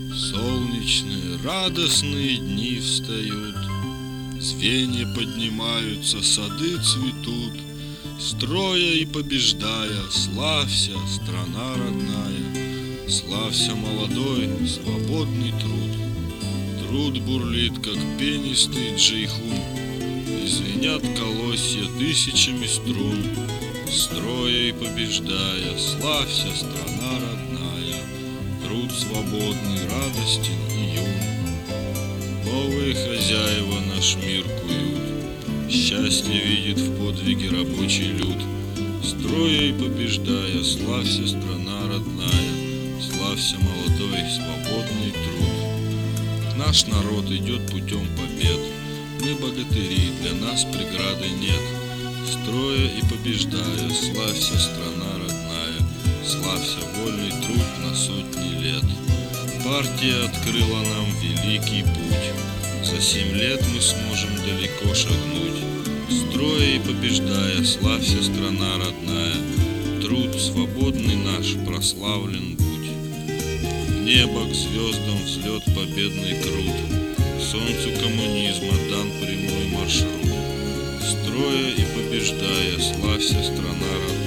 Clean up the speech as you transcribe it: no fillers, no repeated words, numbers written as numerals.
Солнечные, радостные дни встают, звенья поднимаются, сады цветут. Строя и побеждая, славься, страна родная, славься, молодой, свободный труд. Труд бурлит, как пенистый джейхун, и звенят колосья тысячами струн. Строя и побеждая, славься, страна родная, труд свободный, радостен и юн. Новые хозяева наш мир куют, счастье видит в подвиге рабочий люд. Строя и побеждая, славься, страна родная, славься, молодой, свободный труд. Наш народ идет путем побед, мы богатыри, для нас преграды нет. Строя и побеждая, славься, страна родная, славься, вольный труд на сотни лет. Партия открыла нам великий путь, за 7 лет мы сможем далеко шагнуть. Строя и побеждая, славься, страна родная, труд свободный наш прославлен будь. В небо к звездам взлет победный крут, солнцу коммунизма дан прямой маршрут. Строя и побеждая, славься, страна родная.